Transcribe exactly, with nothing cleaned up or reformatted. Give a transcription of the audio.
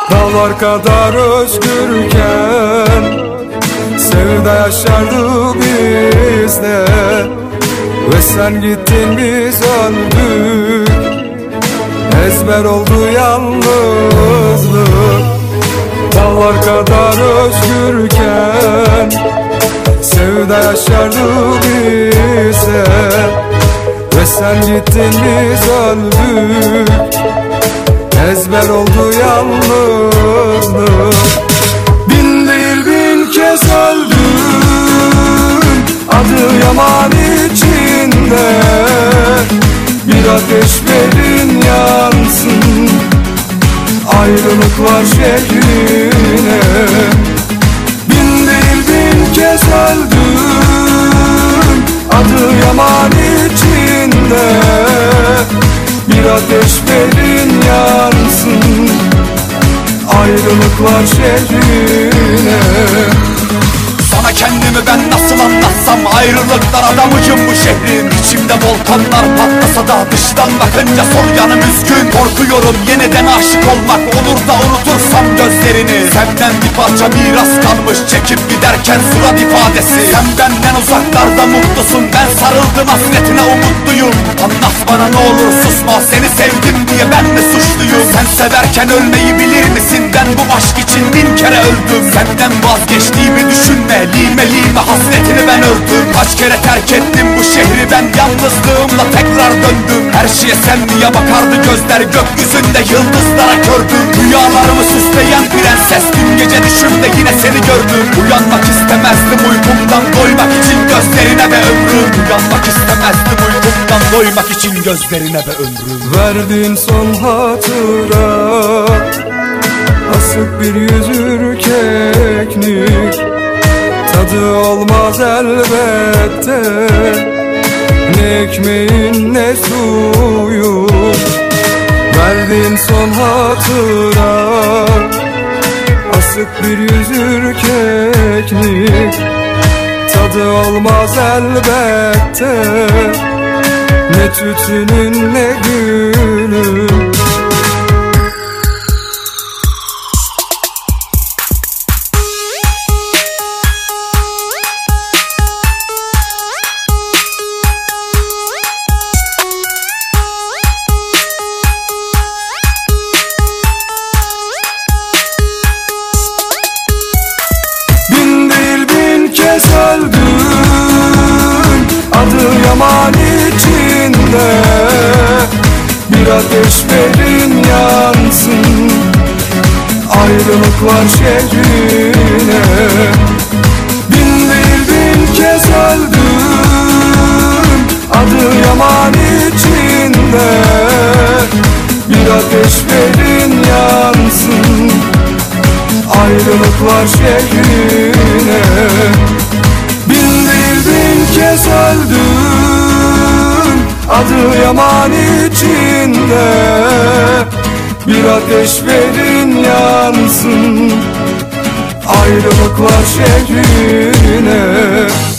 Dağlar kadar özgürken sevda yaşardı bizde. Ve sen gittin biz öldük, ezber oldu yalnızlık. Dağlar kadar özgürken sevda yaşardı bize. Ve sen gittin biz öldük, ezber oldu yalnızlık. Bin değil bin kez öldüm, adı yaman içinde. Bir ateş verin yansın, ayrılık var şehrine. Bin değil bin kez öldüm, adı yaman içinde. Bir ateş verin yansın, ayrılık var şehrine. Sana kendimi ben nasıl anlatsam, ayrılıklar adamıcım bu şehrin. İçimde volkanlar patlasa da dıştan bakınca sol yanım üzgün. Korkuyorum yeniden aşık olmak, olur da unutursam gözlerini. Senden bir parça miras kalmış, çekip giderken surat ifadesi. Sen benden uzaklarda mutlusun, ben sarıldım hasretine umutluyum. Anlat bana ne olur susma, seni sevdim diye ben mi suçluyum? Sen severken ölmeyi bilir misin, ben bu aşk için bin kere öldüm. Senden vazgeçtiğimi düşünme, lime lime hasretini ben öldüm. Kaç kere terk ettim bu şehri ben, yalnızlığımla tekrar döndüm. Her şeye sen diye bakardı gözler, gökyüzünde yıldızlara kördüm. Rüyalarımı süsleyen prenses, dün gece düşümde yine seni gördüm. Uyanmak istemezdim uykumdan, doymak için gözlerine ve ömrüm. Uyanmak istemezdim uykumdan, doymak için gözlerine ve ömrüm. Verdiğin son hatıra asık bir yüz ürkeklik. Tadı olmaz elbette, ne ekmeğin ne suyu. Verdiğin son hatıra asık bir yüz ürkeklik. Tadı olmaz elbette, ne tütünün ne gülün. Öldüm, adı yaman içinde. Bir ateş verin yansın, ayrılık var şehrine. Bin değil bin kez öldüm, adı yaman içinde. Bir ateş verin yansın, ayrılık var şehrine. Bin değil bin kez öldüm, adı yaman içinde. Bir ateş verin yansın, ayrılık var şehrine.